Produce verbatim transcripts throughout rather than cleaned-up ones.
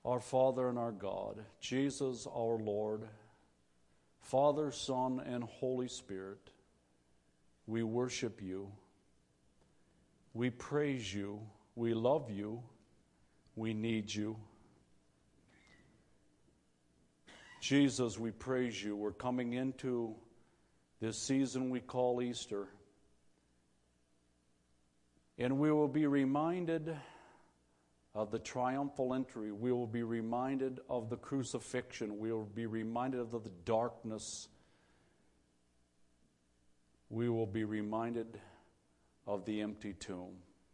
our Father and our God, Jesus our Lord, Father, Son, and Holy Spirit, we worship you. We praise you. We love you. We need you. Jesus, we praise you. We're coming into this season we call Easter. And we will be reminded of the triumphal entry. We will be reminded of the crucifixion. We will be reminded of the darkness. We will be reminded of the empty tomb.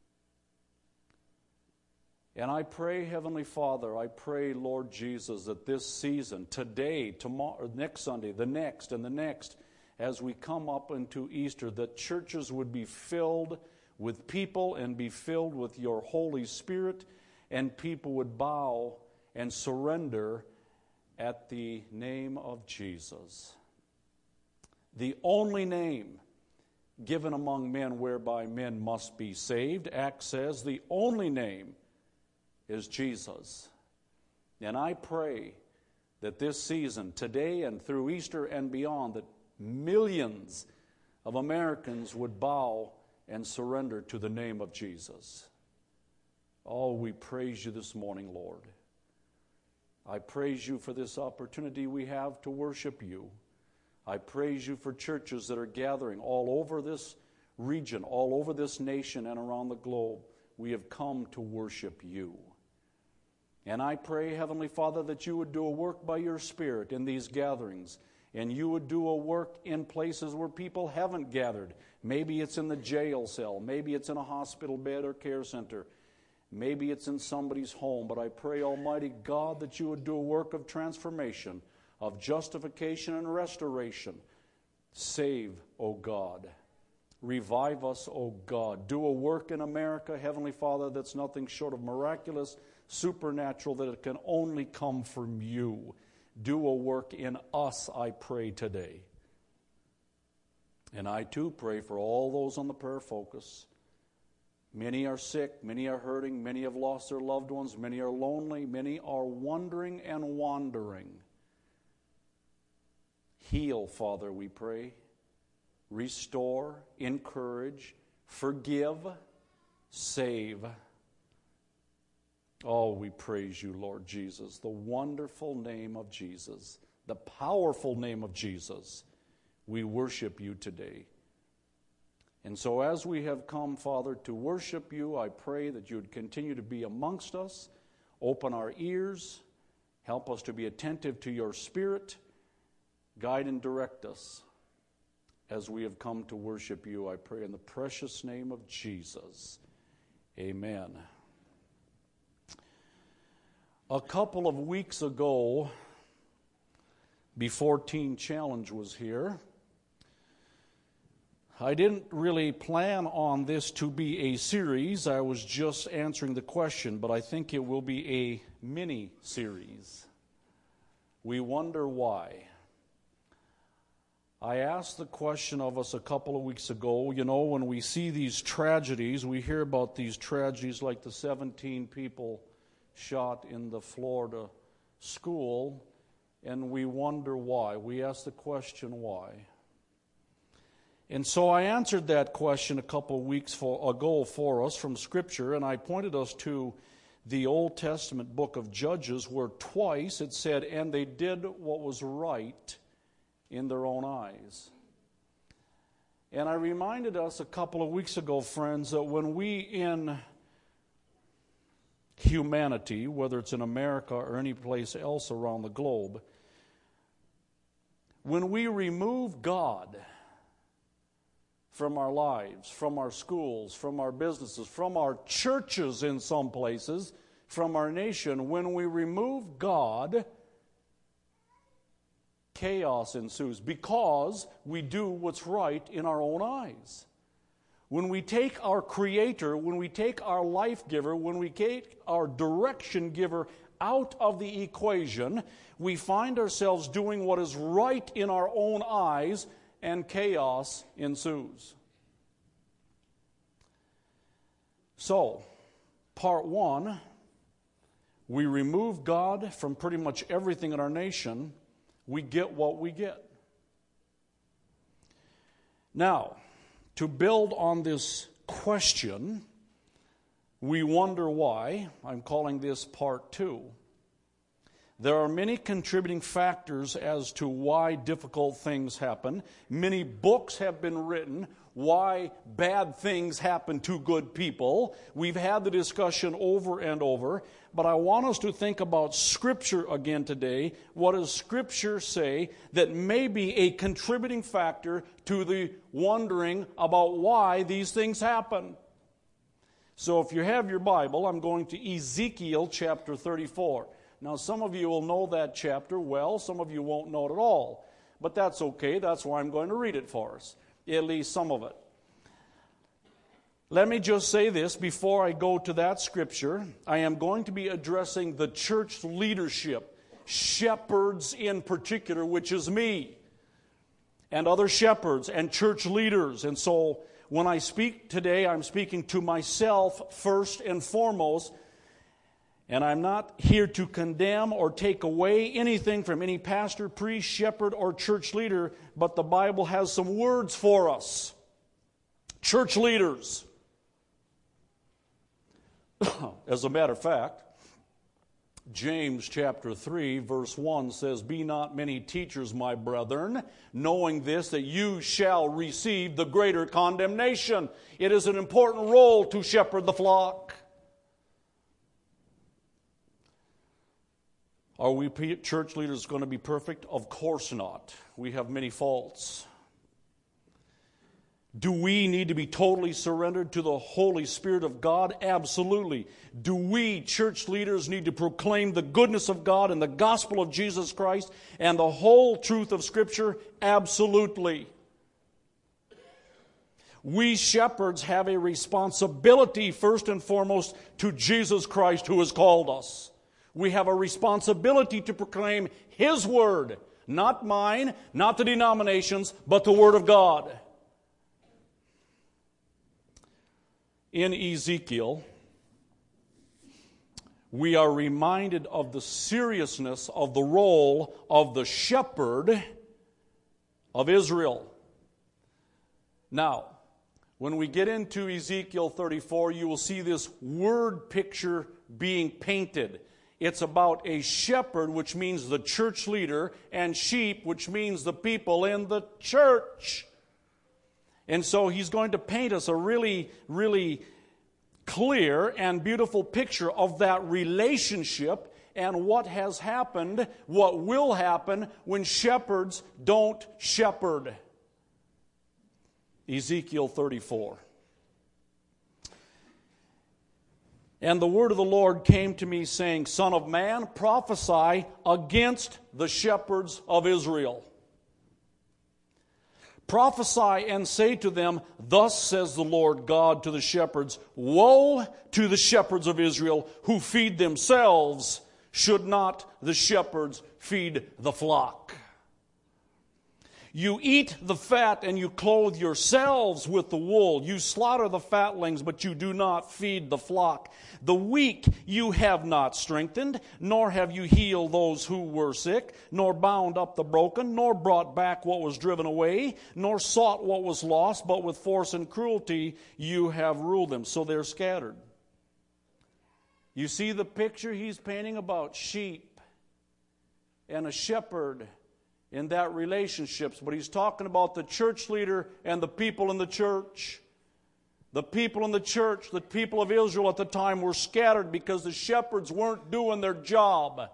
And I pray, Heavenly Father, I pray, Lord Jesus, that this season, today, tomorrow, next Sunday, the next, and the next, as we come up into Easter, that churches would be filled with people and be filled with your Holy Spirit, and people would bow and surrender at the name of Jesus. The only name given among men whereby men must be saved. Acts says the only name is Jesus. And I pray that this season, today and through Easter and beyond, that millions of Americans would bow and surrender to the name of Jesus. Oh, we praise you this morning, Lord. I praise you for this opportunity we have to worship you. I praise you for churches that are gathering all over this region, all over this nation and around the globe. We have come to worship you. And I pray, Heavenly Father, that you would do a work by your Spirit in these gatherings, and you would do a work in places where people haven't gathered. Maybe it's in the jail cell, maybe it's in a hospital bed or care center, maybe it's in somebody's home. But I pray, Almighty God, that you would do a work of transformation, of justification and restoration. Save, O God. Revive us, O God. Do a work in America, Heavenly Father, that's nothing short of miraculous, supernatural, that it can only come from you. Do a work in us, I pray today. And I too pray for all those on the prayer focus. Many are sick, many are hurting, many have lost their loved ones, many are lonely, many are wondering and wandering. Heal, Father, we pray. Restore, encourage, forgive, save. Oh, we praise you, Lord Jesus, the wonderful name of Jesus, the powerful name of Jesus. We worship you today. And so as we have come, Father, to worship you, I pray that you would continue to be amongst us, open our ears, help us to be attentive to your Spirit, guide and direct us as we have come to worship you. I pray in the precious name of Jesus. Amen. A couple of weeks ago, before Teen Challenge was here, I didn't really plan on this to be a series. I was just answering the question, but I think it will be a mini-series. We wonder why. I asked the question of us a couple of weeks ago, you know, when we see these tragedies, we hear about these tragedies like the seventeen people shot in the Florida school, and we wonder why. We ask the question, why? And so I answered that question a couple of weeks for, ago for us from Scripture, and I pointed us to the Old Testament book of Judges, where twice it said, and they did what was right in their own eyes. And I reminded us a couple of weeks ago, friends, that when we in humanity, whether it's in America or any place else around the globe, when we remove God from our lives, from our schools, from our businesses, from our churches in some places, from our nation, when we remove God, chaos ensues because we do what's right in our own eyes. When we take our Creator, when we take our life giver, when we take our direction giver out of the equation, we find ourselves doing what is right in our own eyes, and chaos ensues. So, part one, we remove God from pretty much everything in our nation, we get what we get. Now, to build on this question, we wonder why. I'm calling this part two. There are many contributing factors as to why difficult things happen. Many books have been written why bad things happen to good people. We've had the discussion over and over, but I want us to think about Scripture again today. What does Scripture say that may be a contributing factor to the wondering about why these things happen? So if you have your Bible, I'm going to Ezekiel chapter thirty-four. Now, some of you will know that chapter well. Some of you won't know it at all. But that's okay. That's why I'm going to read it for us, at least some of it. Let me just say this before I go to that scripture. I am going to be addressing the church leadership, shepherds in particular, which is me, and other shepherds and church leaders. And so when I speak today, I'm speaking to myself first and foremost. And I'm not here to condemn or take away anything from any pastor, priest, shepherd, or church leader, but the Bible has some words for us. Church leaders. As a matter of fact, James chapter three, verse one says, "Be not many teachers, my brethren, knowing this, that you shall receive the greater condemnation." It is an important role to shepherd the flock. Are we church leaders going to be perfect? Of course not. We have many faults. Do we need to be totally surrendered to the Holy Spirit of God? Absolutely. Do we, church leaders, need to proclaim the goodness of God and the gospel of Jesus Christ and the whole truth of Scripture? Absolutely. We shepherds have a responsibility, first and foremost, to Jesus Christ who has called us. We have a responsibility to proclaim His Word, not mine, not the denominations, but the Word of God. In Ezekiel, we are reminded of the seriousness of the role of the shepherd of Israel. Now, when we get into Ezekiel thirty-four, you will see this word picture being painted. It's about a shepherd, which means the church leader, and sheep, which means the people in the church. And so he's going to paint us a really, really clear and beautiful picture of that relationship and what has happened, what will happen when shepherds don't shepherd. Ezekiel thirty-four. "And the word of the Lord came to me, saying, Son of man, prophesy against the shepherds of Israel. Prophesy and say to them, Thus says the Lord God to the shepherds, Woe to the shepherds of Israel who feed themselves. Should not the shepherds feed the flock? You eat the fat and you clothe yourselves with the wool. You slaughter the fatlings, but you do not feed the flock. The weak you have not strengthened, nor have you healed those who were sick, nor bound up the broken, nor brought back what was driven away, nor sought what was lost, but with force and cruelty you have ruled them." So they're scattered. You see the picture he's painting about sheep and a shepherd in that relationships, but he's talking about the church leader and the people in the church. The people in the church, the people of Israel at the time, were scattered because the shepherds weren't doing their job.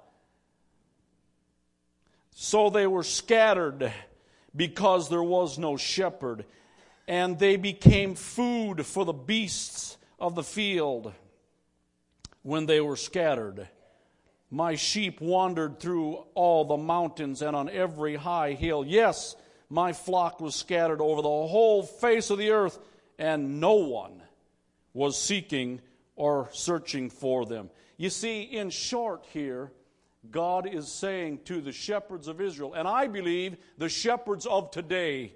So they were scattered because there was no shepherd. And they became food for the beasts of the field when they were scattered. My sheep wandered through all the mountains and on every high hill. Yes, my flock was scattered over the whole face of the earth, and no one was seeking or searching for them. You see, in short here, God is saying to the shepherds of Israel, and I believe the shepherds of today,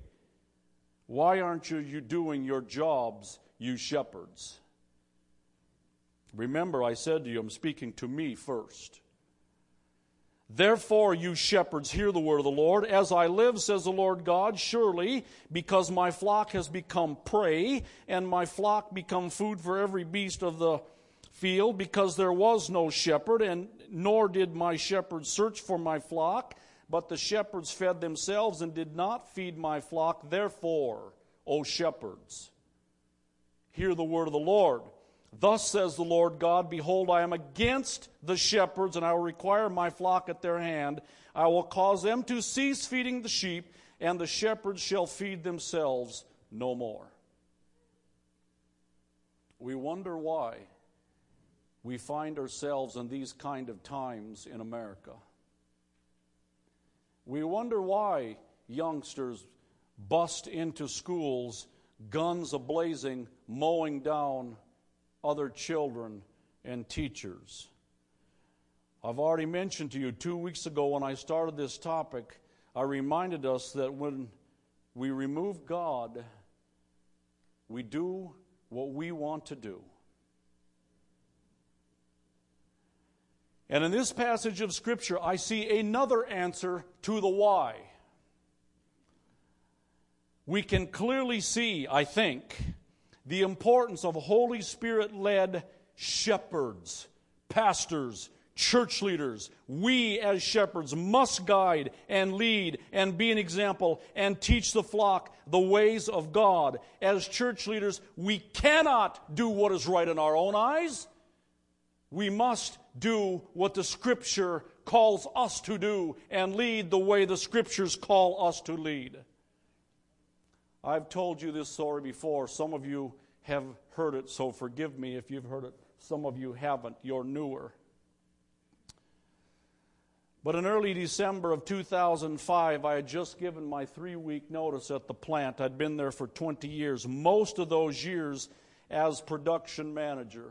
why aren't you, you doing your jobs, you shepherds? Remember, I said to you, I'm speaking to me first. Therefore, you shepherds, hear the word of the Lord. As I live, says the Lord God, surely, because my flock has become prey, and my flock become food for every beast of the field, because there was no shepherd, and nor did my shepherds search for my flock, but the shepherds fed themselves and did not feed my flock. Therefore, O shepherds, hear the word of the Lord. Thus says the Lord God, behold, I am against the shepherds, and I will require my flock at their hand. I will cause them to cease feeding the sheep, and the shepherds shall feed themselves no more. We wonder why we find ourselves in these kind of times in America. We wonder why youngsters bust into schools, guns a-blazing, mowing down other children and teachers. I've already mentioned to you two weeks ago when I started this topic, I reminded us that when we remove God, we do what we want to do. And in this passage of Scripture, I see another answer to the why. We can clearly see, I think, the importance of Holy Spirit-led shepherds, pastors, church leaders. We as shepherds must guide and lead and be an example and teach the flock the ways of God. As church leaders, we cannot do what is right in our own eyes. We must do what the Scripture calls us to do and lead the way the Scriptures call us to lead. I've told you this story before. Some of you have heard it, so forgive me if you've heard it. Some of you haven't. You're newer. But in early December of two thousand five, I had just given my three-week notice at the plant. I'd been there for twenty years, most of those years as production manager.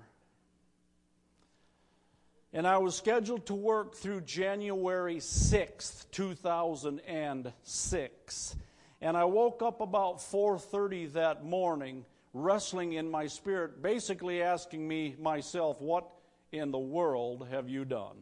And I was scheduled to work through January sixth, two thousand six. And I woke up about four thirty that morning, wrestling in my spirit, basically asking me, myself, what in the world have you done?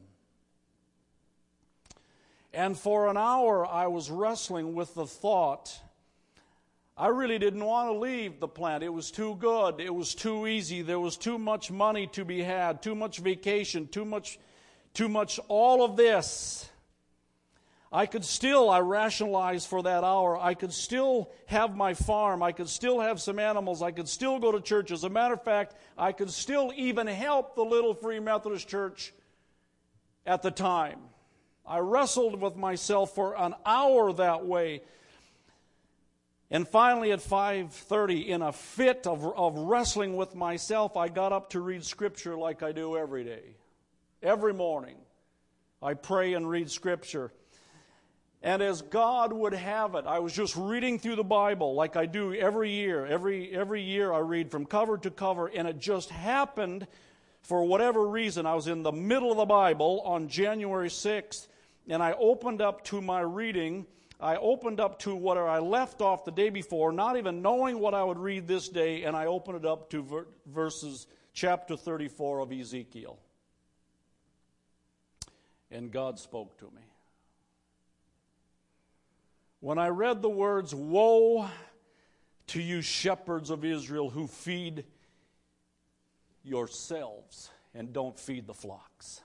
And for an hour, I was wrestling with the thought, I really didn't want to leave the plant. It was too good. It was too easy. There was too much money to be had, too much vacation, too much, too much all of this. I could still, I rationalized for that hour, I could still have my farm, I could still have some animals, I could still go to church. As a matter of fact, I could still even help the little Free Methodist Church at the time. I wrestled with myself for an hour that way. And finally at five thirty, in a fit of, of wrestling with myself, I got up to read Scripture like I do every day. Every morning, I pray and read Scripture. And as God would have it, I was just reading through the Bible like I do every year. Every, every year I read from cover to cover, and it just happened, for whatever reason, I was in the middle of the Bible on January sixth, and I opened up to my reading. I opened up to what I left off the day before, not even knowing what I would read this day, and I opened it up to ver- verses, chapter thirty-four of Ezekiel. And God spoke to me. When I read the words, woe to you shepherds of Israel who feed yourselves and don't feed the flocks.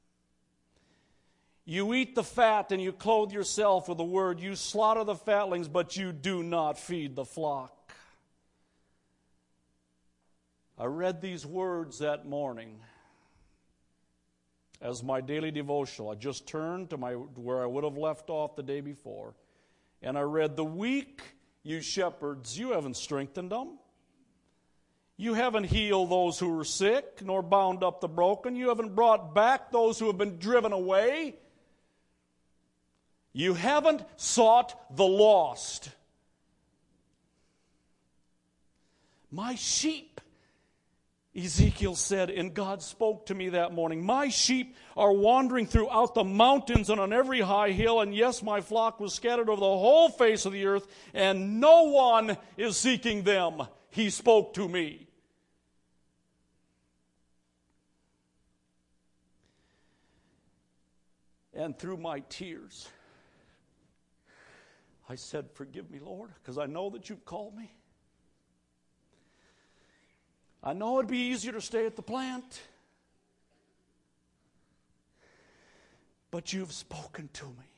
You eat the fat and you clothe yourself with the word. You slaughter the fatlings, but you do not feed the flock. I read these words that morning as my daily devotional. I just turned to my where I would have left off the day before. And I read, the weak, you shepherds, you haven't strengthened them. You haven't healed those who were sick, nor bound up the broken. You haven't brought back those who have been driven away. You haven't sought the lost. My sheep, Ezekiel said, and God spoke to me that morning, my sheep are wandering throughout the mountains and on every high hill, and yes, my flock was scattered over the whole face of the earth, and no one is seeking them. He spoke to me. And through my tears, I said, forgive me, Lord, because I know that you've called me. I know it'd be easier to stay at the plant, but you've spoken to me.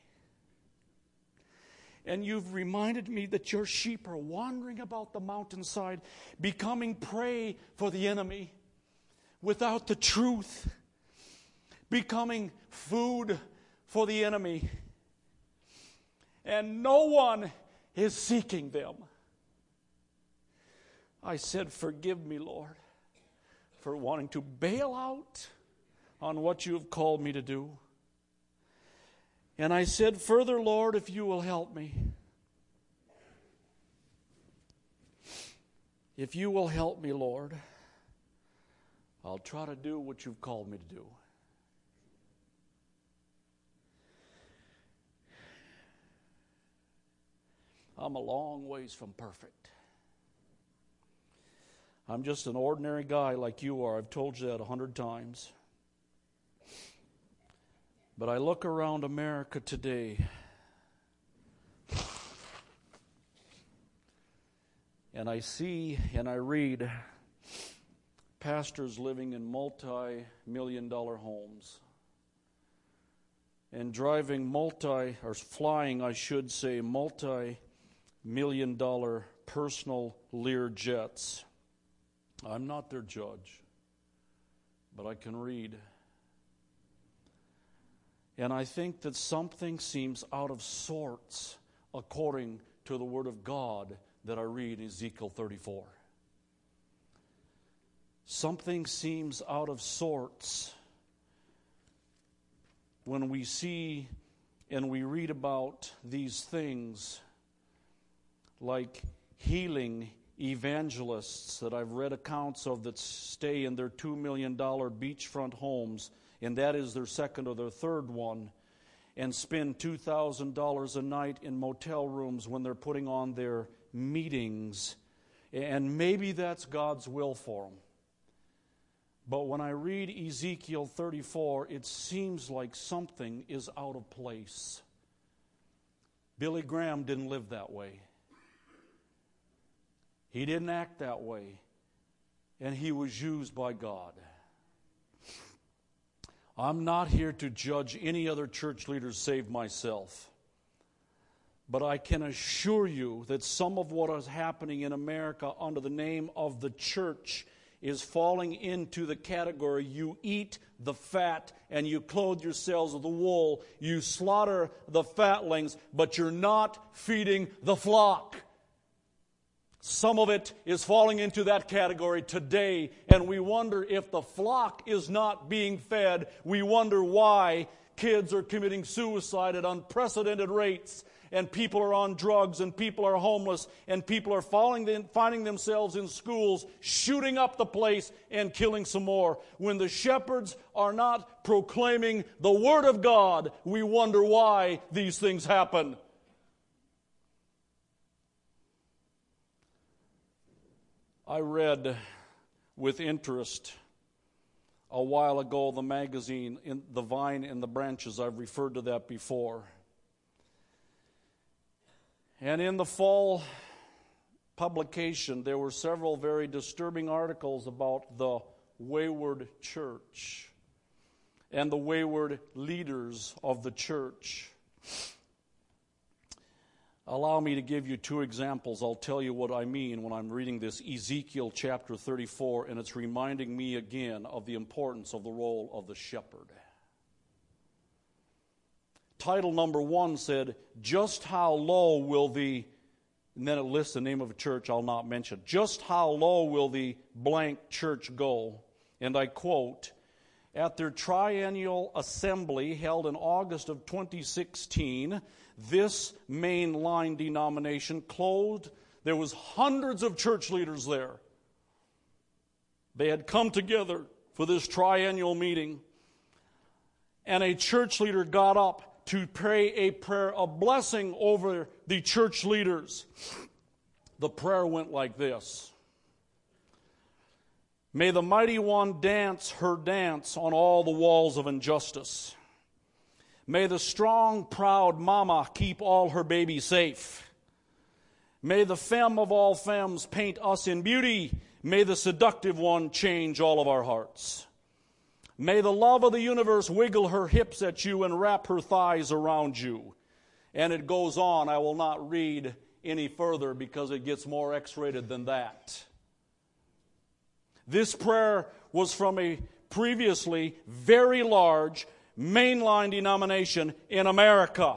And you've reminded me that your sheep are wandering about the mountainside, becoming prey for the enemy without the truth, becoming food for the enemy. And no one is seeking them. I said, forgive me, Lord, for wanting to bail out on what you have called me to do. And I said, further, Lord, if you will help me. If you will help me, Lord, I'll try to do what you've called me to do. I'm a long ways from perfect. I'm just an ordinary guy like you are. I've told you that a hundred times. But I look around America today, and I see and I read pastors living in multi-million dollar homes and driving multi, or flying, I should say, multi-million dollar personal Lear jets. I'm not their judge, but I can read. And I think that something seems out of sorts according to the Word of God that I read in Ezekiel thirty-four. Something seems out of sorts when we see and we read about these things like healing evangelists that I've read accounts of that stay in their two million dollars beachfront homes, and that is their second or their third one, and spend two thousand dollars a night in motel rooms when they're putting on their meetings. And maybe that's God's will for them. But when I read Ezekiel thirty-four, it seems like something is out of place. Billy Graham didn't live that way. He didn't act that way. And he was used by God. I'm not here to judge any other church leaders save myself. But I can assure you that some of what is happening in America under the name of the church is falling into the category: you eat the fat and you clothe yourselves with the wool. You slaughter the fatlings, but you're not feeding the flock. Some of it is falling into that category today, and we wonder if the flock is not being fed. We wonder why kids are committing suicide at unprecedented rates, and people are on drugs, and people are homeless, and people are falling, finding themselves in schools, shooting up the place and killing some more. When the shepherds are not proclaiming the Word of God, we wonder why these things happen. I read with interest a while ago the magazine, in The Vine and the Branches. I've referred to that before. And in the fall publication, there were several very disturbing articles about the wayward church and the wayward leaders of the church. Allow me to give you two examples. I'll tell you what I mean when I'm reading this Ezekiel chapter thirty-four, and it's reminding me again of the importance of the role of the shepherd. Title number one said, "Just how low will the," and then it lists the name of a church I'll not mention. "Just how low will the blank church go?" And I quote, "At their triennial assembly held in August of twenty sixteen, this mainline denomination closed. There was hundreds of church leaders there. They had come together for this triennial meeting, and a church leader got up to pray a prayer of blessing over the church leaders. The prayer went like this: May the Mighty One dance her dance on all the walls of injustice. May the strong, proud mama keep all her babies safe. May the femme of all femmes paint us in beauty. May the seductive one change all of our hearts. May the love of the universe wiggle her hips at you and wrap her thighs around you. And it goes on. I will not read any further because it gets more X-rated than that. This prayer was from a previously very large mainline denomination in America.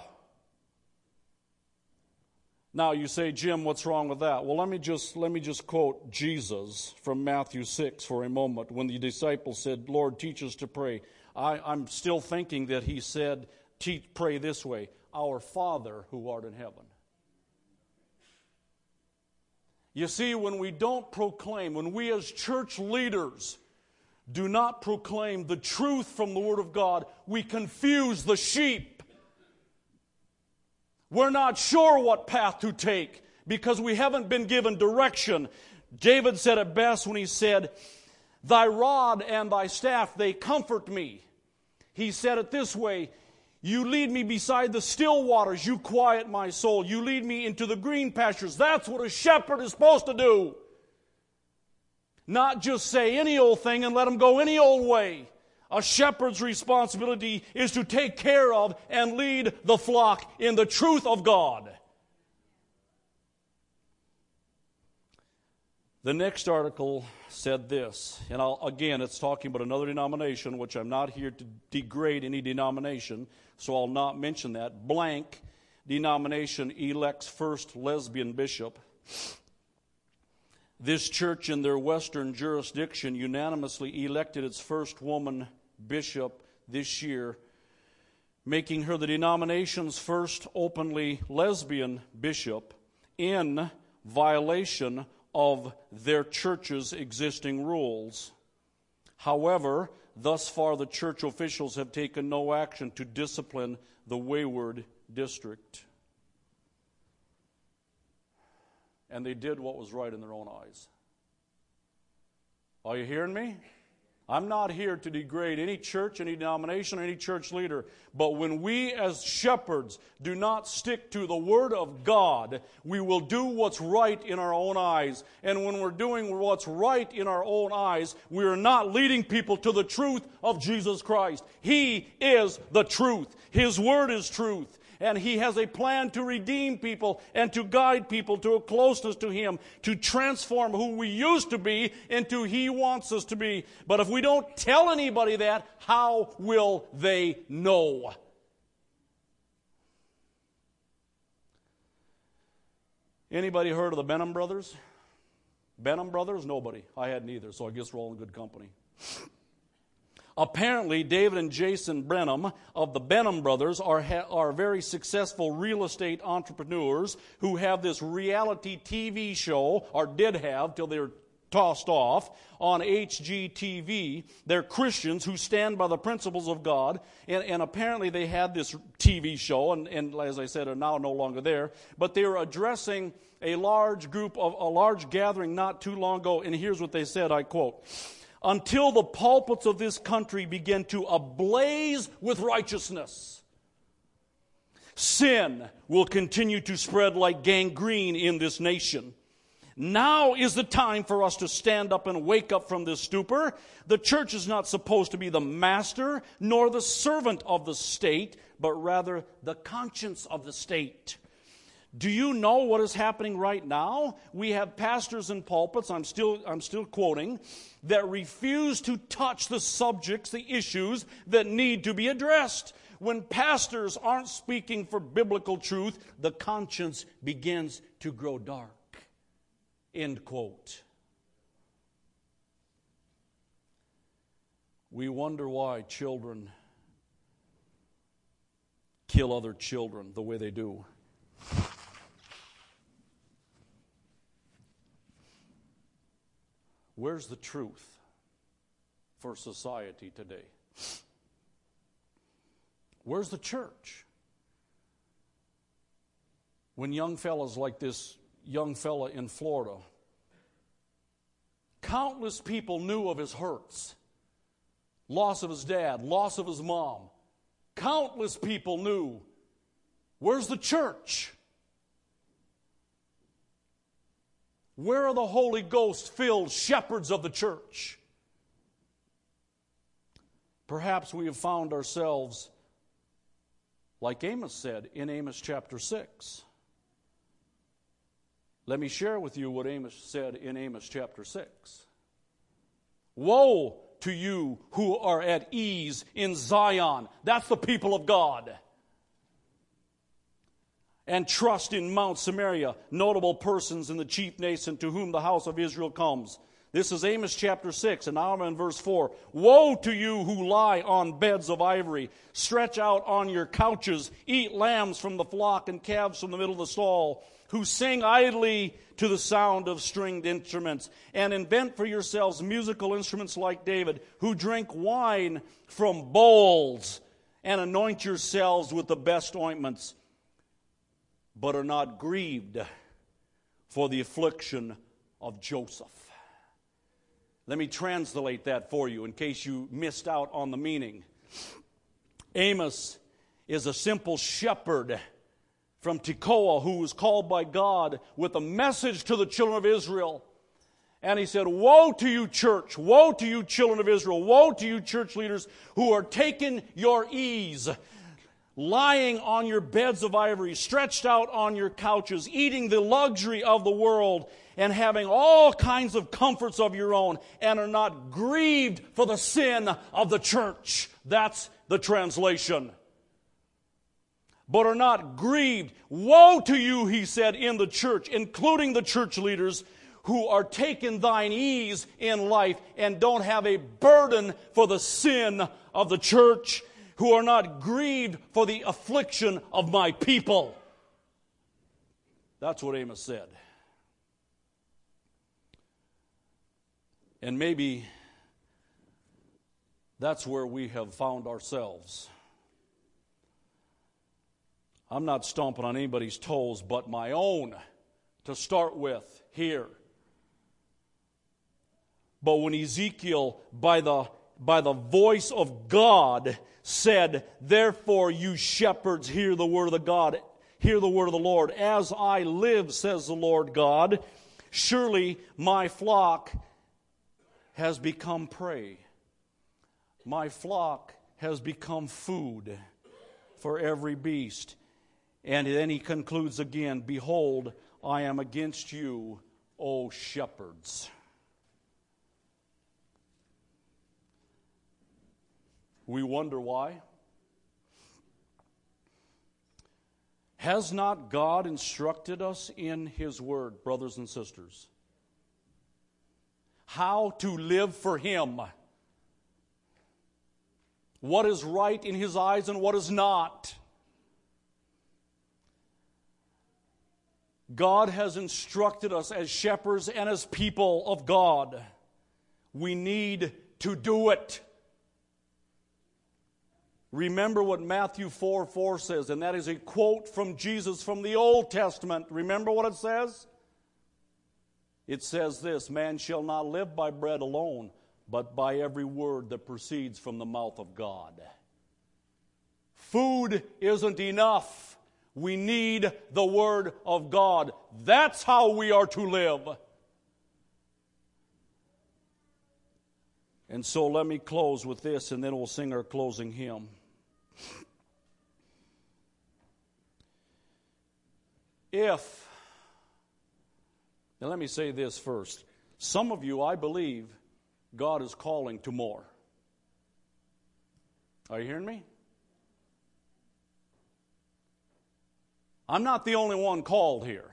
Now you say, Jim, what's wrong with that? Well, let me just let me just quote Jesus from Matthew six for a moment. When the disciples said, Lord, teach us to pray, I, I'm still thinking that he said, teach, pray this way, our Father who art in heaven. You see, when we don't proclaim, when we as church leaders do not proclaim the truth from the Word of God, we confuse the sheep. We're not sure what path to take because we haven't been given direction. David said it best when he said, Thy rod and thy staff, they comfort me. He said it this way, You lead me beside the still waters, you quiet my soul. You lead me into the green pastures. That's what a shepherd is supposed to do. Not just say any old thing and let them go any old way. A shepherd's responsibility is to take care of and lead the flock in the truth of God. The next article said this, and I'll, again, it's talking about another denomination, which I'm not here to degrade any denomination, so I'll not mention that. Blank denomination elects first lesbian bishop. This church in their western jurisdiction unanimously elected its first woman bishop this year, making her the denomination's first openly lesbian bishop in violation of their church's existing rules. However, thus far the church officials have taken no action to discipline the wayward district. And they did what was right in their own eyes. Are you hearing me? I'm not here to degrade any church, any denomination, or any church leader. But when we as shepherds do not stick to the Word of God, we will do what's right in our own eyes. And when we're doing what's right in our own eyes, we are not leading people to the truth of Jesus Christ. He is the truth. His Word is truth. And He has a plan to redeem people and to guide people to a closeness to Him, to transform who we used to be into who He wants us to be. But if we don't tell anybody that, how will they know? Anybody heard of the Benham brothers? Benham brothers? Nobody. I hadn't either, so I guess we're all in good company. Apparently, David and Jason Benham of the Benham brothers are, ha- are very successful real estate entrepreneurs who have this reality T V show, or did have till they were tossed off, on H G T V. They're Christians who stand by the principles of God, and, and apparently they had this T V show, and, and as I said, are now no longer there, but they were addressing a large group, of a large gathering not too long ago, and here's what they said, I quote, "Until the pulpits of this country begin to ablaze with righteousness, sin will continue to spread like gangrene in this nation. Now is the time for us to stand up and wake up from this stupor. The church is not supposed to be the master nor the servant of the state, but rather the conscience of the state." Do you know what is happening right now? We have pastors in pulpits, I'm still, I'm still quoting, that refuse to touch the subjects, the issues that need to be addressed. When pastors aren't speaking for biblical truth, the conscience begins to grow dark. End quote. We wonder why children kill other children the way they do. Where's the truth for society today? Where's the church? When young fellas like this young fella in Florida, countless people knew of his hurts, loss of his dad, loss of his mom, Countless people knew, where's the church? Where are the Holy Ghost-filled shepherds of the church? Perhaps we have found ourselves, like Amos said in Amos chapter six. Let me share with you what Amos said in Amos chapter six. Woe to you who are at ease in Zion. That's the people of God. And trust in Mount Samaria, notable persons in the chief nation to whom the house of Israel comes. This is Amos chapter six, and now I'm in verse four. Woe to you who lie on beds of ivory, stretch out on your couches, eat lambs from the flock and calves from the middle of the stall, who sing idly to the sound of stringed instruments, and invent for yourselves musical instruments like David, who drink wine from bowls, and anoint yourselves with the best ointments, but are not grieved for the affliction of Joseph. Let me translate that for you in case you missed out on the meaning. Amos is a simple shepherd from Tekoa who was called by God with a message to the children of Israel. And he said, woe to you, church, woe to you, children of Israel, woe to you, church leaders, who are taking your ease, lying on your beds of ivory, stretched out on your couches, eating the luxury of the world, and having all kinds of comforts of your own, and are not grieved for the sin of the church. That's the translation. But are not grieved. Woe to you, he said, in the church, including the church leaders, who are taking thine ease in life and don't have a burden for the sin of the church, who are not grieved for the affliction of my people. That's what Amos said. And maybe that's where we have found ourselves. I'm not stomping on anybody's toes but my own to start with here. But when Ezekiel, by the, by the voice of God, said, therefore you shepherds hear the word of the God, hear the word of the Lord. As I live, says the Lord God, surely my flock has become prey. My flock has become food for every beast. And then he concludes again, behold, I am against you, O shepherds. We wonder why. Has not God instructed us in His Word, brothers and sisters, how to live for Him? What is right in His eyes and what is not? God has instructed us as shepherds and as people of God. We need to do it. Remember what Matthew four four says, and that is a quote from Jesus from the Old Testament. Remember what it says? It says this, man shall not live by bread alone, but by every word that proceeds from the mouth of God. Food isn't enough. We need the Word of God. That's how we are to live. And so let me close with this, and then we'll sing our closing hymn. If, and let me say this first. Some of you, I believe, God is calling to more. Are you hearing me? I'm not the only one called here.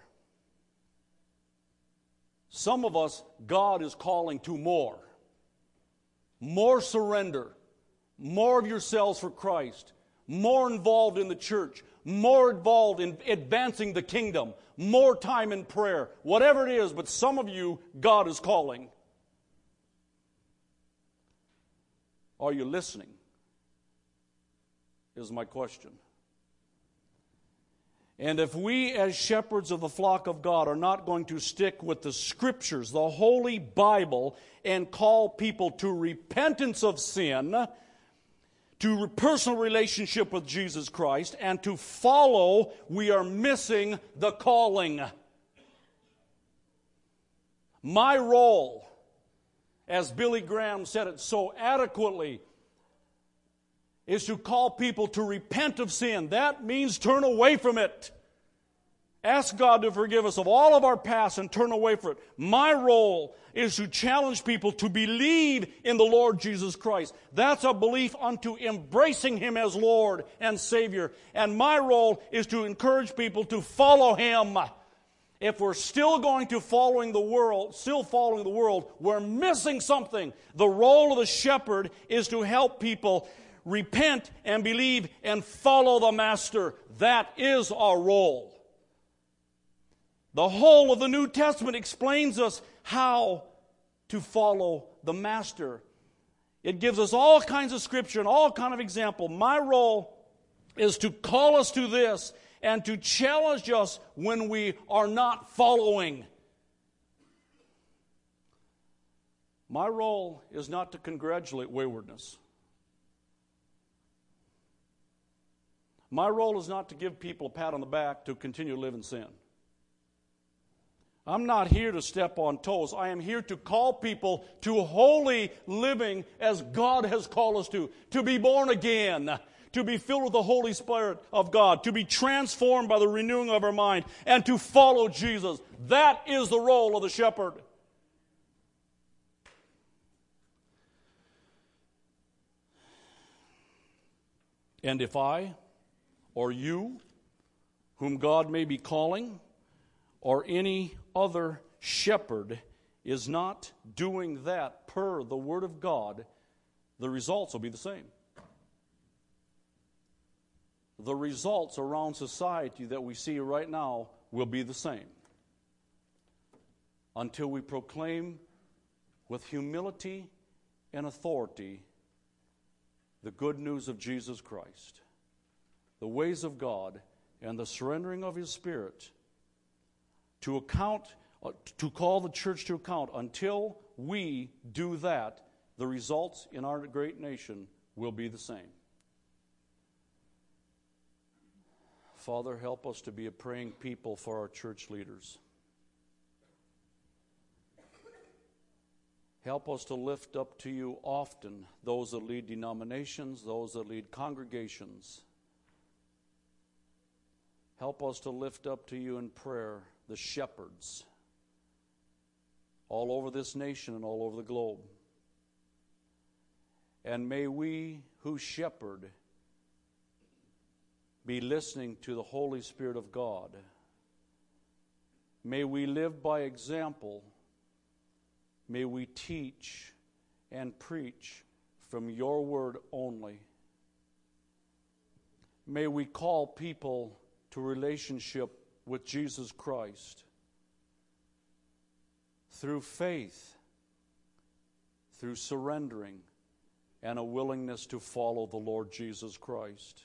Some of us, God is calling to more. More surrender. More of yourselves for Christ. More involved in the church. More involved in advancing the kingdom. More time in prayer. Whatever it is, but some of you, God is calling. Are you listening? Is my question. And if we as shepherds of the flock of God are not going to stick with the Scriptures, the Holy Bible, and call people to repentance of sin, to personal relationship with Jesus Christ, and to follow, we are missing the calling. My role, as Billy Graham said it so adequately, is to call people to repent of sin. That means turn away from it. Ask God to forgive us of all of our past and turn away from it. My role is to challenge people to believe in the Lord Jesus Christ. That's a belief unto embracing Him as Lord and Savior. And my role is to encourage people to follow Him. If we're still going to following the world, still following the world, we're missing something. The role of the shepherd is to help people repent and believe and follow the Master. That is our role. The whole of the New Testament explains us how to follow the Master. It gives us all kinds of scripture and all kinds of example. My role is to call us to this and to challenge us when we are not following. My role is not to congratulate waywardness. My role is not to give people a pat on the back to continue to live in sin. I'm not here to step on toes. I am here to call people to holy living as God has called us to. To be born again. To be filled with the Holy Spirit of God. To be transformed by the renewing of our mind. And to follow Jesus. That is the role of the shepherd. And if I, or you, whom God may be calling, or any other shepherd is not doing that per the Word of God, the results will be the same. The results around society that we see right now will be the same. Until we proclaim with humility and authority the good news of Jesus Christ, the ways of God, and the surrendering of His Spirit to account, uh, to call the church to account. Until we do that, the results in our great nation will be the same. Father, help us to be a praying people for our church leaders. Help us to lift up to you often those that lead denominations, those that lead congregations. Help us to lift up to you in prayer the shepherds all over this nation and all over the globe. And may we who shepherd be listening to the Holy Spirit of God. May we live by example. May we teach and preach from your word only. May we call people to relationship with Jesus Christ through faith, through surrendering, and a willingness to follow the Lord Jesus Christ.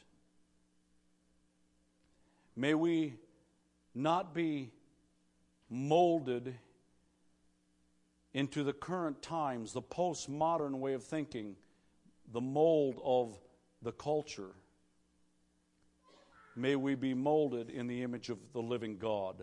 May we not be molded into the current times, the postmodern way of thinking, the mold of the culture. May we be molded in the image of the living God.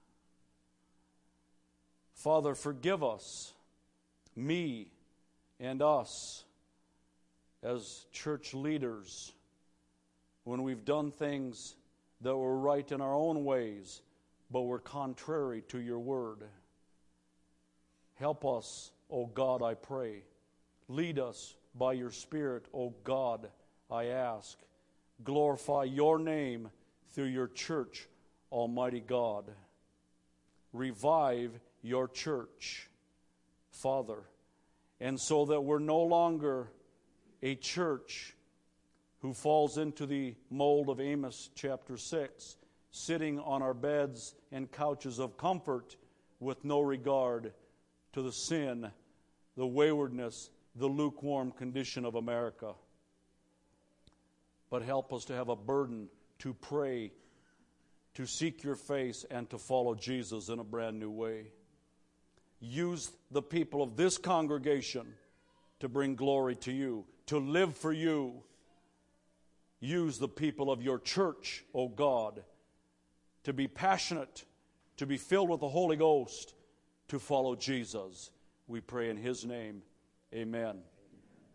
Father, forgive us, me and us, as church leaders, when we've done things that were right in our own ways, but were contrary to your word. Help us, O God, I pray. Lead us by your Spirit, O God, I ask. Glorify your name through your church, Almighty God. Revive your church, Father, and so that we're no longer a church who falls into the mold of Amos chapter six, sitting on our beds and couches of comfort with no regard to the sin, the waywardness, the lukewarm condition of America. But help us to have a burden to pray, to seek your face, and to follow Jesus in a brand new way. Use the people of this congregation to bring glory to you, to live for you, use the people of your church, O God, to be passionate, to be filled with the Holy Ghost, to follow Jesus. We pray in His name. Amen.